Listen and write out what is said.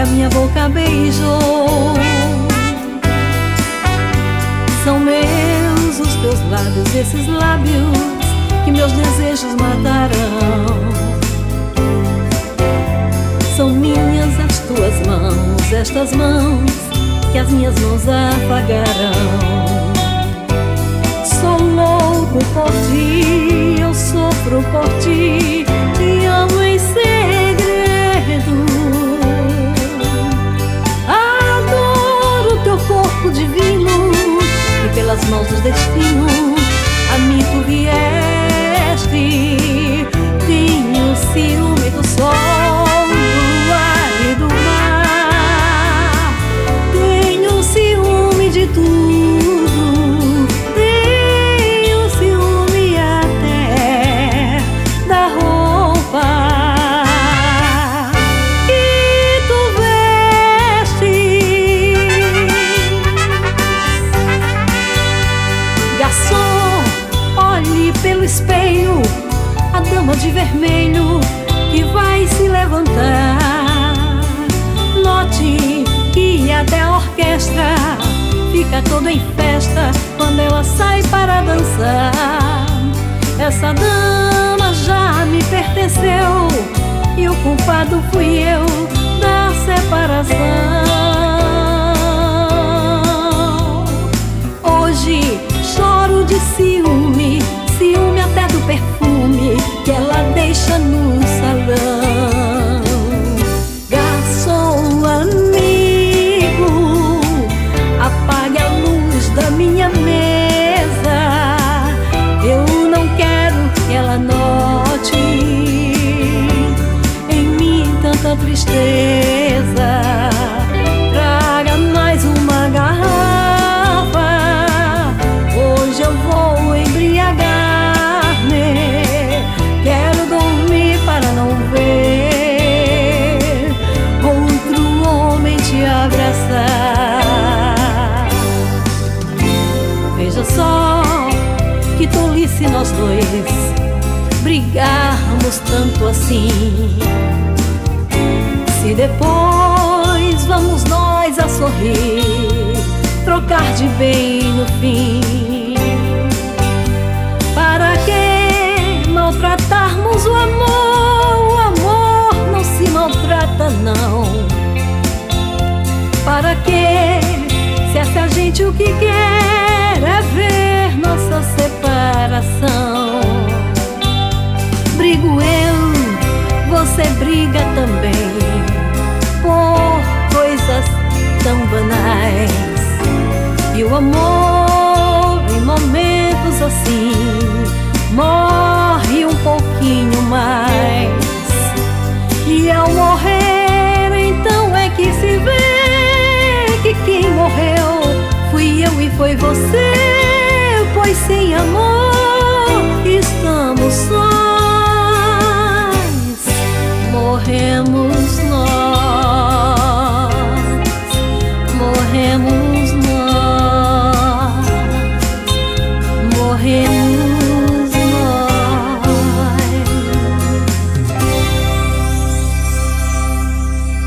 a minha boca beijou. São meus os teus lábios, esses lábios que meus desejos matarão. São minhas as tuas mãos, estas mãos que as minhas mãos afagarão. Sou louco por ti, eu sofro por ti, te amo em segredo. Adoro teu corpo divino e pelas mãos do destino a mim tu vieste. Tenho ciúme do sol, do ar e do mar. Tenho ciúme de tudo. Tenho ciúme até da roupa que tu vestes. Garçom, olhe pelo espelho a dama de vermelho que vai se levantar. Note que até a orquestra fica toda em festa quando ela sai para dançar. Essa dama já me pertenceu e o culpado fui eu da separação. Hoje choro de ciúme, ciúme até do perfume que ela deixa no salão. Garçom amigo, apague a luz da minha mesa. Eu não quero que ela note em mim tanta tristeza. Traga mais uma garrafa, hoje eu vou embriagar-me. Quero dormir para não ver outro homem te abraçar. Veja só que tolice nós dois brigarmos tanto assim. Se depois vamos nós a sorrir, trocar de bem no fim. Para que maltratarmos o amor? O amor não se maltrata não. Para que, se essa gente o que quer é ver nossa separação? Brigo eu, você briga também, por coisas tão banais. E o amor em momentos assim morre um pouquinho mais. E ao morrer então é que se vê que quem morreu fui eu e foi você. Pois sem amor estamos sós, morremos nós, morremos